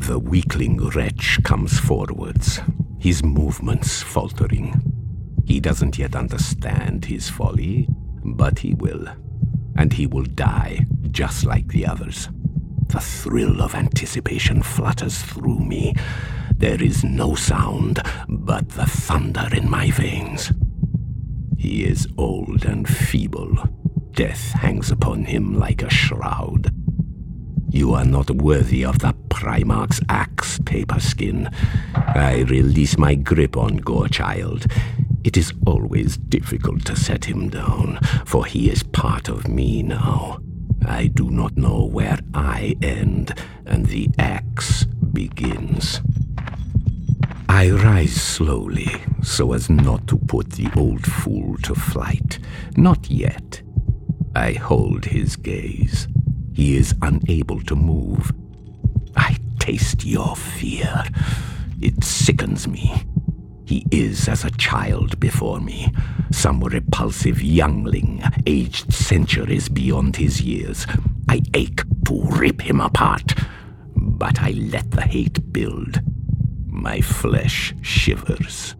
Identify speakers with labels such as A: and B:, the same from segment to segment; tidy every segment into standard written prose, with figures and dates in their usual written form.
A: The weakling wretch comes forwards, his movements faltering. He doesn't yet understand his folly, but he will. And he will die just like the others. The thrill of anticipation flutters through me. There is no sound but the thunder in my veins. He is old and feeble. Death hangs upon him like a shroud. You are not worthy of the Primarch's axe, Paperskin. I release my grip on Gorechild. It is always difficult to set him down, for he is part of me now. I do not know where I end and the axe begins. I rise slowly, so as not to put the old fool to flight. Not yet. I hold his gaze. He is unable to move. I taste your fear. It sickens me. He is as a child before me, some repulsive youngling, aged centuries beyond his years. I ache to rip him apart, but I let the hate build. My flesh shivers.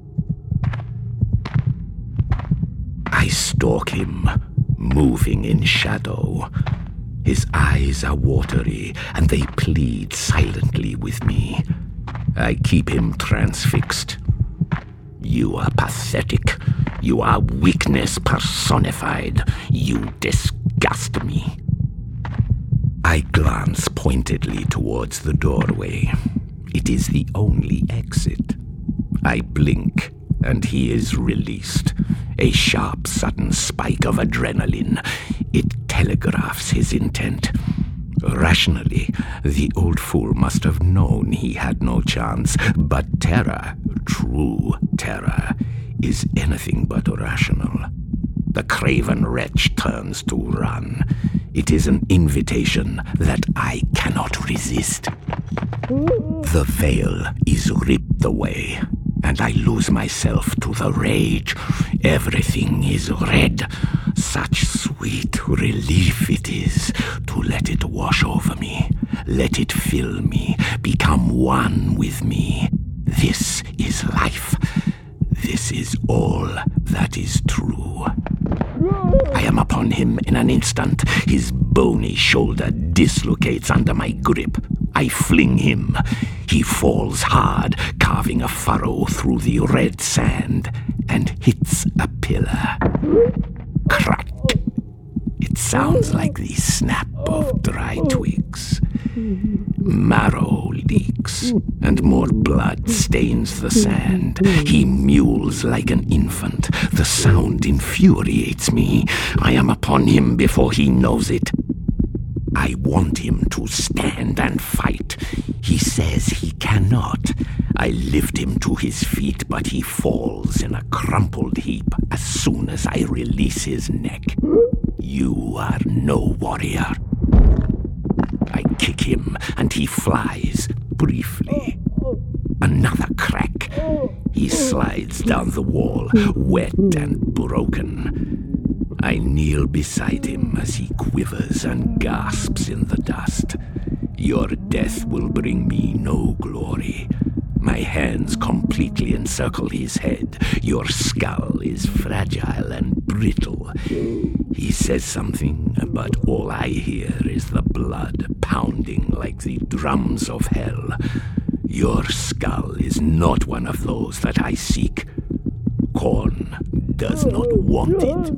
A: I stalk him, moving in shadow. His eyes are watery, and they plead silently with me. I keep him transfixed. You are pathetic. You are weakness personified. You disgust me. I glance pointedly towards the doorway. It is the only exit. I blink, and he is released. A sharp, sudden spike of adrenaline. It telegraphs his intent. Rationally, the old fool must have known he had no chance, but terror, true terror, is anything but rational. The craven wretch turns to run. It is an invitation that I cannot resist. The veil is ripped away, and I lose myself to the rage. Everything is red. Such sweet relief it is to let it wash over me, let it fill me, become one with me. This is life. This is all that is true. I am upon him in an instant. His bony shoulder dislocates under my grip. I fling him. He falls hard, carving a furrow through the red sand, and hits a pillar. Crack! It sounds like the snap of dry twigs. Marrow leaks, and more blood stains the sand. He mewls like an infant. The sound infuriates me. I am upon him before he knows it. I want him to stand and fight. He says he cannot. I lift him to his feet, but he falls in a crumpled heap as soon as I release his neck. You are no warrior. I kick him, and he flies, briefly. Another crack. He slides down the wall, wet and broken. I kneel beside him as he quivers and gasps in the dust. Your death will bring me no glory. My hands completely encircle his head. Your skull is fragile and brittle. He says something, but all I hear is the blood pounding like the drums of hell. Your skull is not one of those that I seek. Khorne does not want it.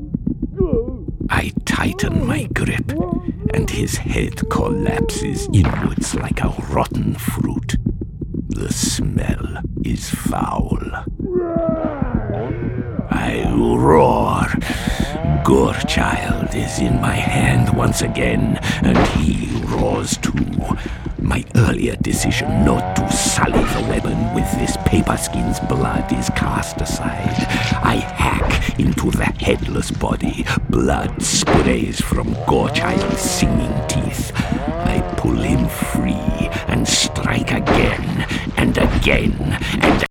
A: I tighten my grip, and his head collapses inwards like a rotten fruit. The smell is foul. I roar. Gorechild is in my hand once again, and he roars too. My earlier decision not to sully the weapon with this Paperskin's blood is cast aside. I hack into the headless body. Blood sprays from Gorechild's singing teeth. I pull him free and strike again and again and